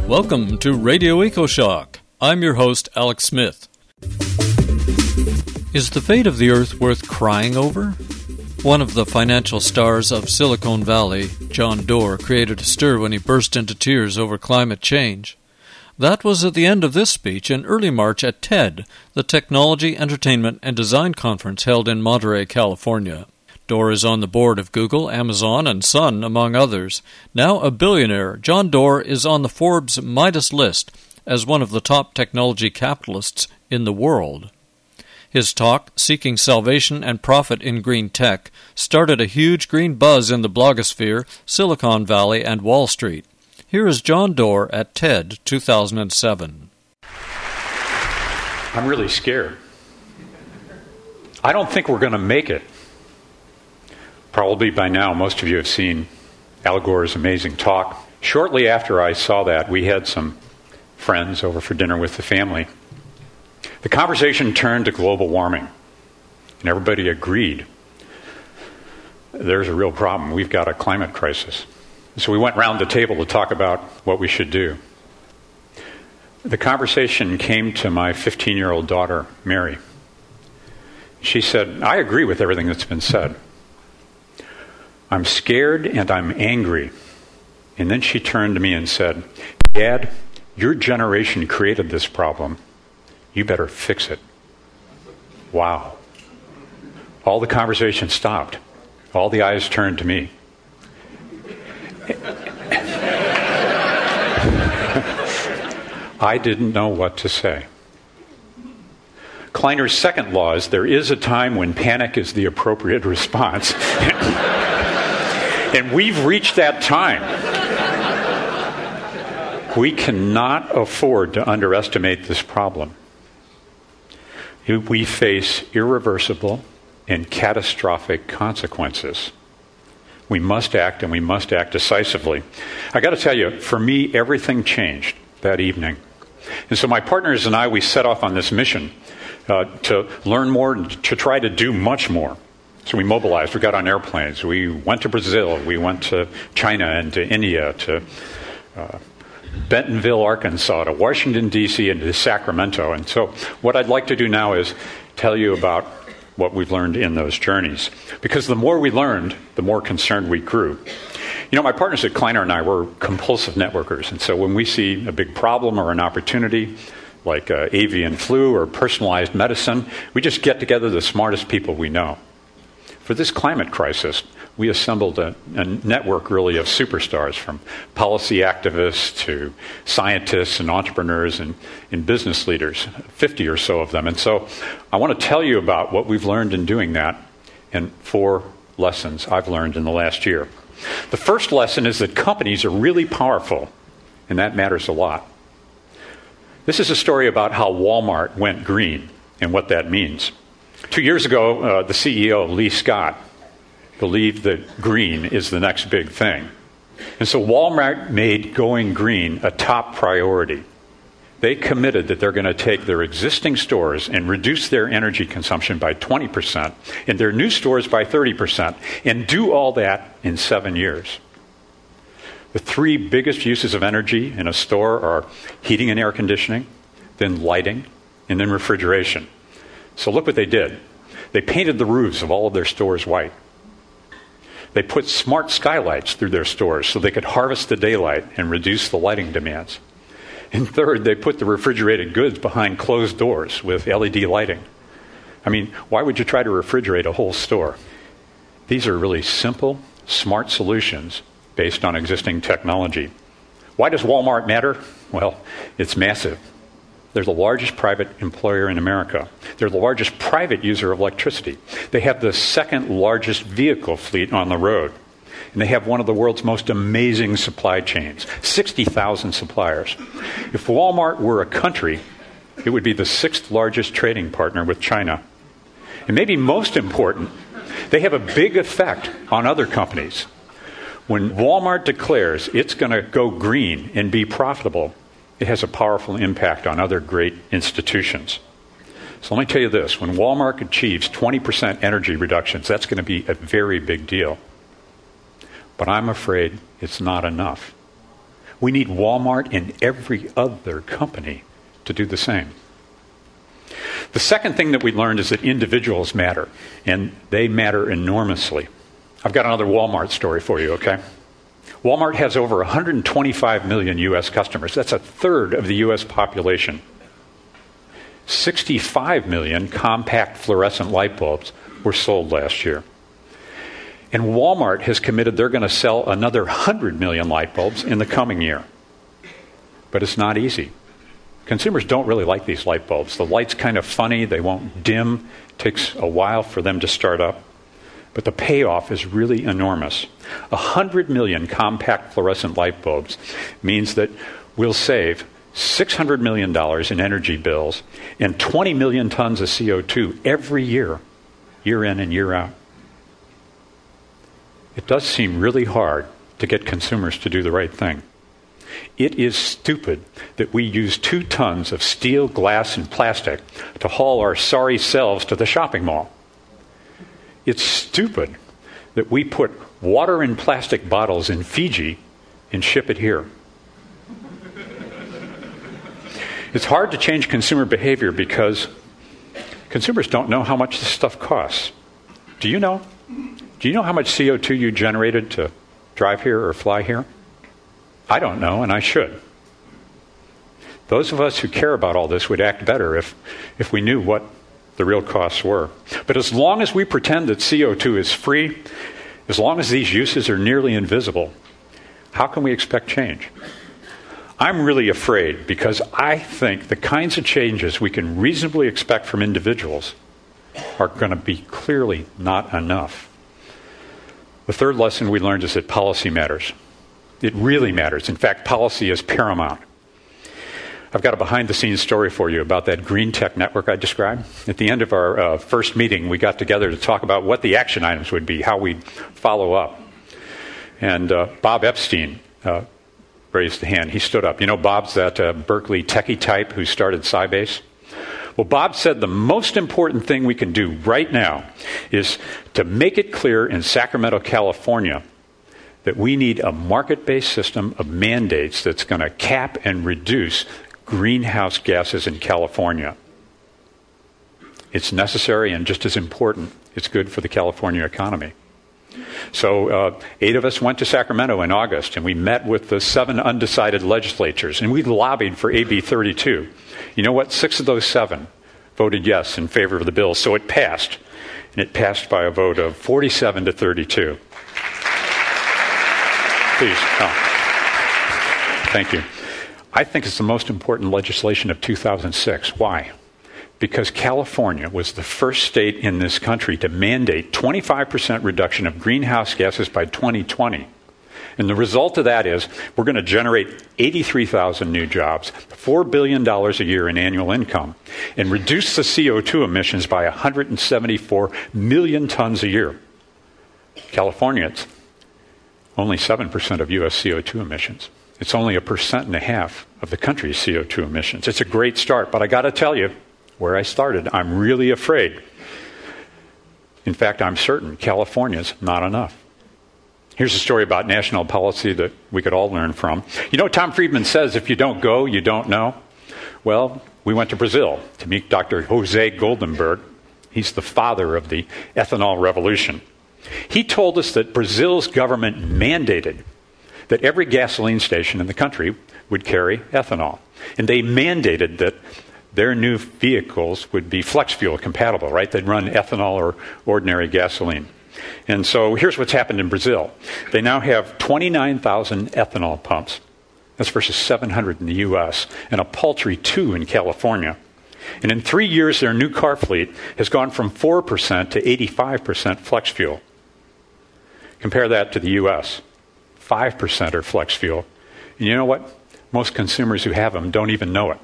Welcome to Radio EcoShock. I'm your host, Alex Smith. Is the fate of the Earth worth crying over? One of the financial stars of Silicon Valley, John Doerr, created a stir when he burst into tears over climate change. That was at the end of this speech in early March at TED, the Technology, Entertainment, and Design Conference held in Monterey, California. Doerr is on the board of Google, Amazon, and Sun, among others. Now a billionaire, John Doerr is on the Forbes Midas list as one of the top technology capitalists in the world. His talk, Seeking Salvation and Profit in Green Tech, started a huge green buzz in the blogosphere, Silicon Valley, and Wall Street. Here is John Doerr at TED 2007. I'm really scared. I don't think we're going to make it. Probably by now, most of you have seen Al Gore's amazing talk. Shortly after I saw that, we had some friends over for dinner with the family. The conversation turned to global warming, and everybody agreed there's a real problem. We've got a climate crisis. So we went round the table to talk about what we should do. The conversation came to my 15-year-old daughter, Mary. She said, I agree with everything that's been said. I'm scared and I'm angry. And then she turned to me and said, Dad, your generation created this problem. You better fix it. Wow. All the conversation stopped. All the eyes turned to me. I didn't know what to say. Kleiner's second law is there is a time when panic is the appropriate response. And we've reached that time. We cannot afford to underestimate this problem. We face irreversible and catastrophic consequences. We must act, and we must act decisively. I got to tell you, for me, everything changed that evening. And so my partners and I, we set off on this mission to learn more and to try to do much more. So we mobilized. We got on airplanes. We went to Brazil. We went to China and to India, to Bentonville, Arkansas, to Washington, D.C., and to Sacramento. And so what I'd like to do now is tell you about what we've learned in those journeys. Because the more we learned, the more concerned we grew. You know, my partners at Kleiner and I were compulsive networkers. And so when we see a big problem or an opportunity, like avian flu or personalized medicine, we just get together the smartest people we know. For this climate crisis, we assembled a network really of superstars, from policy activists to scientists and entrepreneurs and business leaders, 50 or so of them. And so I want to tell you about what we've learned in doing that and 4 lessons I've learned in the last year. The first lesson is that companies are really powerful, and that matters a lot. This is a story about how Walmart went green and what that means. 2 years ago, the CEO, Lee Scott, believed that green is the next big thing. And so Walmart made going green a top priority. They committed that they're going to take their existing stores and reduce their energy consumption by 20% and their new stores by 30%, and do all that in 7 years. The 3 biggest uses of energy in a store are heating and air conditioning, then lighting, and then refrigeration. So look what they did. They painted the roofs of all of their stores white. They put smart skylights through their stores so they could harvest the daylight and reduce the lighting demands. And third, they put the refrigerated goods behind closed doors with LED lighting. I mean, why would you try to refrigerate a whole store? These are really simple, smart solutions based on existing technology. Why does Walmart matter? Well, it's massive. They're the largest private employer in America. They're the largest private user of electricity. They have the second largest vehicle fleet on the road. And they have one of the world's most amazing supply chains, 60,000 suppliers. If Walmart were a country, it would be the 6th largest trading partner with China. And maybe most important, they have a big effect on other companies. When Walmart declares it's going to go green and be profitable, it has a powerful impact on other great institutions. So let me tell you this. When Walmart achieves 20% energy reductions, that's going to be a very big deal. But I'm afraid it's not enough. We need Walmart and every other company to do the same. The second thing that we learned is that individuals matter, and they matter enormously. I've got another Walmart story for you, okay? Walmart has over 125 million U.S. customers. That's a third of the U.S. population. 65 million compact fluorescent light bulbs were sold last year. And Walmart has committed they're going to sell another 100 million light bulbs in the coming year. But it's not easy. Consumers don't really like these light bulbs. The light's kind of funny. They won't dim. It takes a while for them to start up. But the payoff is really enormous. 100 million compact fluorescent light bulbs means that we'll save $600 million in energy bills and 20 million tons of CO2 every year, year in and year out. It does seem really hard to get consumers to do the right thing. It is stupid that we use 2 tons of steel, glass, and plastic to haul our sorry selves to the shopping mall. It's stupid that we put water in plastic bottles in Fiji and ship it here. It's hard to change consumer behavior because consumers don't know how much this stuff costs. Do you know? Do you know how much CO2 you generated to drive here or fly here? I don't know, and I should. Those of us who care about all this would act better if we knew what the real costs were. But as long as we pretend that CO2 is free, as long as these uses are nearly invisible, how can we expect change? I'm really afraid because I think the kinds of changes we can reasonably expect from individuals are going to be clearly not enough. The third lesson we learned is that policy matters. It really matters. In fact, policy is paramount. I've got a behind-the-scenes story for you about that green tech network I described. At the end of our first meeting, we got together to talk about what the action items would be, how we'd follow up. And Bob Epstein raised the hand. He stood up. You know, Bob's that Berkeley techie type who started Sybase. Well, Bob said the most important thing we can do right now is to make it clear in Sacramento, California, that we need a market-based system of mandates that's going to cap and reduce greenhouse gases in California. It's necessary and just as important, it's good for the California economy. So 8 of us went to Sacramento in August, and we met with the 7 undecided legislatures, and we lobbied for AB 32. You know what? 6 of those 7 voted yes in favor of the bill, so it passed. And it passed by a vote of 47 to 32. Please. Oh. Thank you. I think it's the most important legislation of 2006. Why? Because California was the first state in this country to mandate 25% reduction of greenhouse gases by 2020. And the result of that is we're going to generate 83,000 new jobs, $4 billion a year in annual income, and reduce the CO2 emissions by 174 million tons a year. California, it's only 7% of U.S. CO2 emissions. It's only 1.5% of the country's CO2 emissions. It's a great start, but I got to tell you, where I started, I'm really afraid. In fact, I'm certain California's not enough. Here's a story about national policy that we could all learn from. You know, Tom Friedman says, if you don't go, you don't know. Well, we went to Brazil to meet Dr. Jose Goldenberg. He's the father of the ethanol revolution. He told us that Brazil's government mandated that every gasoline station in the country would carry ethanol. And they mandated that their new vehicles would be flex fuel compatible, right? They'd run ethanol or ordinary gasoline. And so here's what's happened in Brazil. They now have 29,000 ethanol pumps. That's versus 700 in the U.S. and a paltry 2 in California. And in 3 years, their new car fleet has gone from 4% to 85% flex fuel. Compare that to the U.S. 5% are flex fuel. And you know what? Most consumers who have them don't even know it.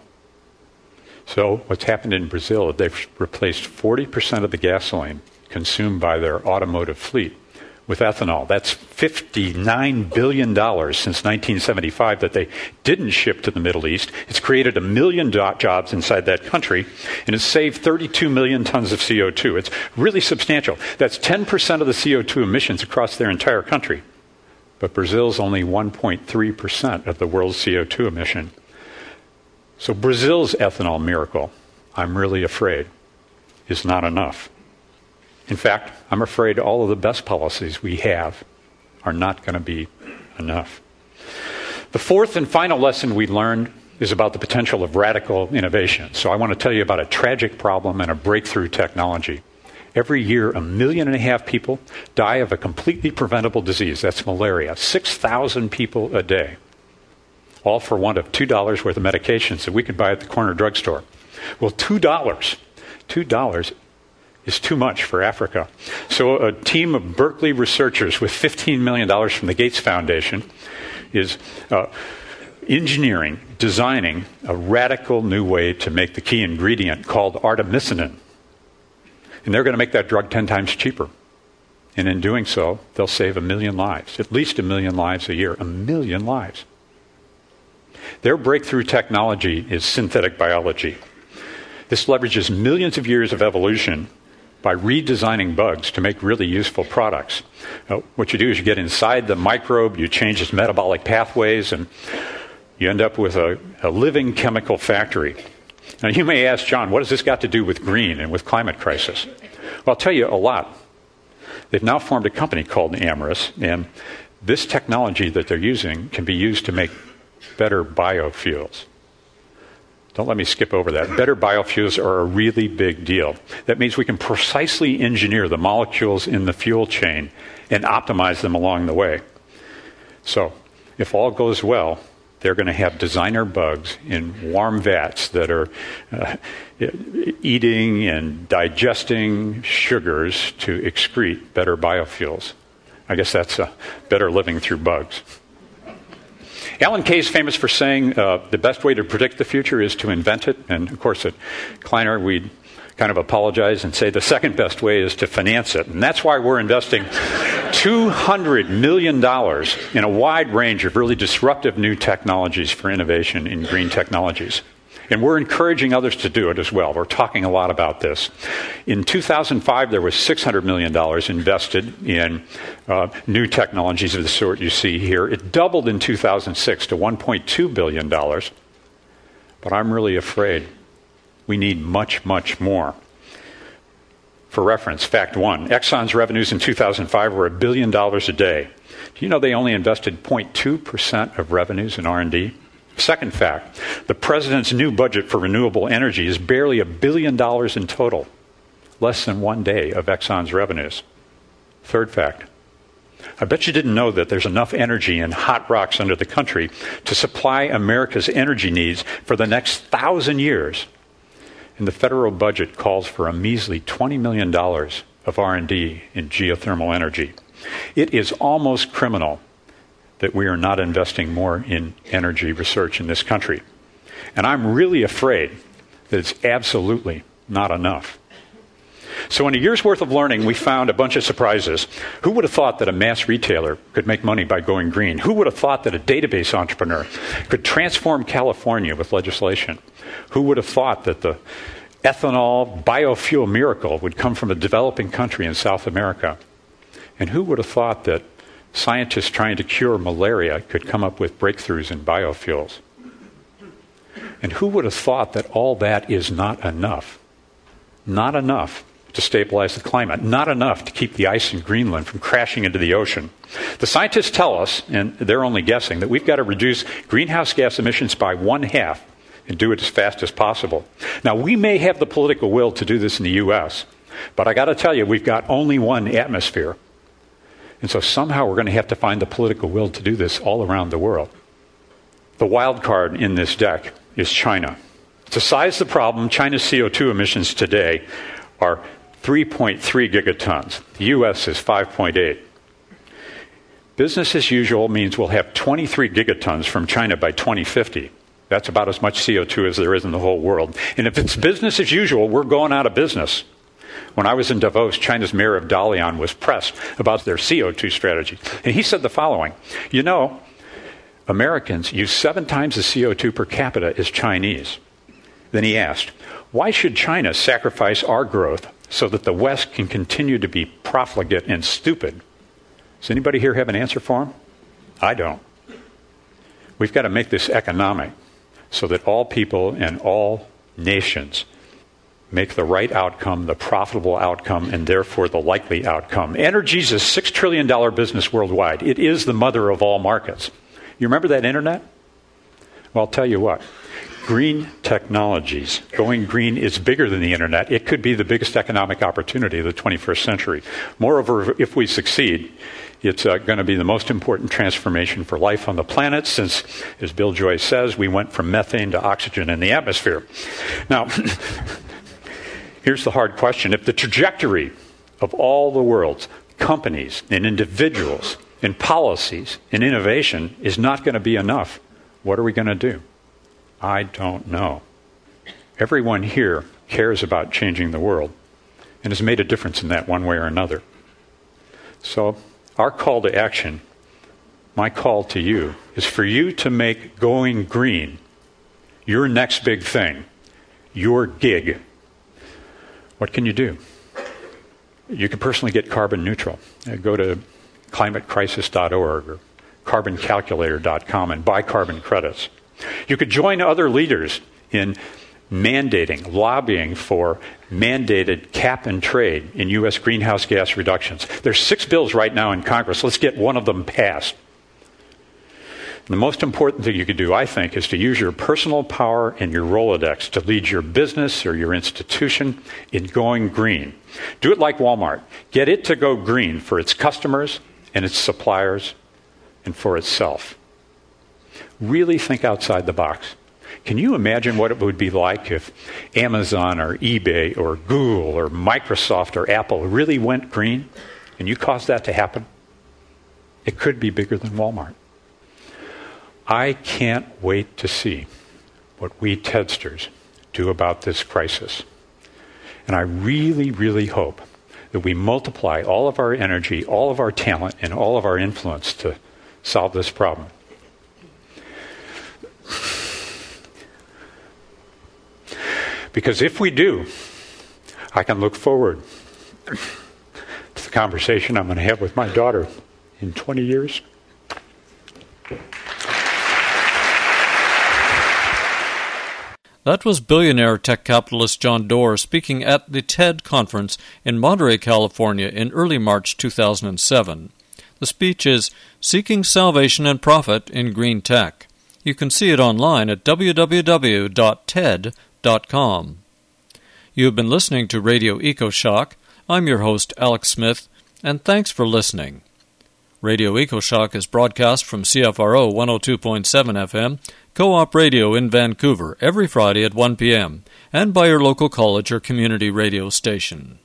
So what's happened in Brazil is they've replaced 40% of the gasoline consumed by their automotive fleet with ethanol. That's $59 billion since 1975 that they didn't ship to the Middle East. It's created 1 million jobs inside that country, and it's saved 32 million tons of CO2. It's really substantial. That's 10% of the CO2 emissions across their entire country. but Brazil's only 1.3% of the world's CO2 emission. So Brazil's ethanol miracle, I'm really afraid, is not enough. In fact, I'm afraid all of the best policies we have are not going to be enough. The fourth and final lesson we learned is about the potential of radical innovation. So I want to tell you about a tragic problem and a breakthrough technology. Every year, 1.5 million people die of a completely preventable disease. That's malaria. 6,000 people a day. All for want of $2 worth of medications that we could buy at the corner drugstore. Well, $2 is too much for Africa. So a team of Berkeley researchers with $15 million from the Gates Foundation is designing a radical new way to make the key ingredient called artemisinin. And they're going to make that drug 10 times cheaper. And in doing so, they'll save 1 million lives, at least 1 million lives a year, 1 million lives. Their breakthrough technology is synthetic biology. This leverages millions of years of evolution by redesigning bugs to make really useful products. What you do is you get inside the microbe, you change its metabolic pathways, and you end up with a living chemical factory. Now, you may ask, John, what has this got to do with green and with climate crisis? Well, I'll tell you a lot. They've now formed a company called Amyris, and this technology that they're using can be used to make better biofuels. Don't let me skip over that. Better biofuels are a really big deal. That means we can precisely engineer the molecules in the fuel chain and optimize them along the way. So, if all goes well, they're going to have designer bugs in warm vats that are eating and digesting sugars to excrete better biofuels. I guess that's better living through bugs. Alan Kay is famous for saying the best way to predict the future is to invent it. And, of course, at Kleiner, we kind of apologize and say the second best way is to finance it. And that's why we're investing $200 million in a wide range of really disruptive new technologies for innovation in green technologies. And we're encouraging others to do it as well. We're talking a lot about this. In 2005, there was $600 million invested in new technologies of the sort you see here. It doubled in 2006 to $1.2 billion. But I'm really afraid we need much, much more. For reference, fact one, Exxon's revenues in 2005 were $1 billion a day. Do you know they only invested 0.2% of revenues in R&D? Second fact, the president's new budget for renewable energy is barely $1 billion in total, less than 1 day of Exxon's revenues. Third fact, I bet you didn't know that there's enough energy in hot rocks under the country to supply America's energy needs for the next 1,000 years. And the federal budget calls for a measly $20 million of R&D in geothermal energy. It is almost criminal that we are not investing more in energy research in this country. And I'm really afraid that it's absolutely not enough. So in a year's worth of learning, we found a bunch of surprises. Who would have thought that a mass retailer could make money by going green? Who would have thought that a database entrepreneur could transform California with legislation? Who would have thought that the ethanol biofuel miracle would come from a developing country in South America? And who would have thought that scientists trying to cure malaria could come up with breakthroughs in biofuels? And who would have thought that all that is not enough? Not enough to stabilize the climate, not enough to keep the ice in Greenland from crashing into the ocean. The scientists tell us, and they're only guessing, that we've got to reduce greenhouse gas emissions by 1/2 and do it as fast as possible. Now, we may have the political will to do this in the U.S., but I got to tell you, we've got only one atmosphere. And so somehow we're going to have to find the political will to do this all around the world. The wild card in this deck is China. To size the problem, China's CO2 emissions today are 3.3 gigatons. The U.S. is 5.8. Business as usual means we'll have 23 gigatons from China by 2050. That's about as much CO2 as there is in the whole world. And if it's business as usual, we're going out of business. When I was in Davos, China's mayor of Dalian was pressed about their CO2 strategy. And he said the following, you know, Americans use 7 times the CO2 per capita as Chinese. Then he asked, why should China sacrifice our growth so that the West can continue to be profligate and stupid? Does anybody here have an answer for him? I don't. We've got to make this economic so that all people and all nations make the right outcome, the profitable outcome, and therefore the likely outcome. Energy's a $6 trillion business worldwide. It is the mother of all markets. You remember that internet? Well, I'll tell you what. Green technologies, going green is bigger than the internet. It could be the biggest economic opportunity of the 21st century. Moreover, if we succeed, it's going to be the most important transformation for life on the planet since, as Bill Joy says, we went from methane to oxygen in the atmosphere. Now, here's the hard question. If the trajectory of all the world's companies and individuals and policies and innovation is not going to be enough, what are we going to do? I don't know. Everyone here cares about changing the world and has made a difference in that one way or another. So our call to action, my call to you, is for you to make going green your next big thing, your gig. What can you do? You can personally get carbon neutral. Go to climatecrisis.org or carboncalculator.com and buy carbon credits. You could join other leaders in mandating, lobbying for mandated cap and trade in U.S. greenhouse gas reductions. There's 6 bills right now in Congress. Let's get one of them passed. And the most important thing you could do, I think, is to use your personal power and your Rolodex to lead your business or your institution in going green. Do it like Walmart. Get it to go green for its customers and its suppliers and for itself. Really think outside the box. Can you imagine what it would be like if Amazon or eBay or Google or Microsoft or Apple really went green and you caused that to happen? It could be bigger than Walmart. I can't wait to see what we TEDsters do about this crisis. And I really, really hope that we multiply all of our energy, all of our talent, and all of our influence to solve this problem. Because if we do, I can look forward to the conversation I'm going to have with my daughter in 20 years. That was billionaire tech capitalist John Doerr speaking at the TED conference in Monterey, California in early March 2007. The speech is Seeking Salvation and Profit in Green Tech. You can see it online at www.ted.com. You have been listening to Radio EcoShock. I'm your host, Alex Smith, and thanks for listening. Radio EcoShock is broadcast from CFRO 102.7 FM, Co-op Radio in Vancouver, every Friday at 1 p.m., and by your local college or community radio station.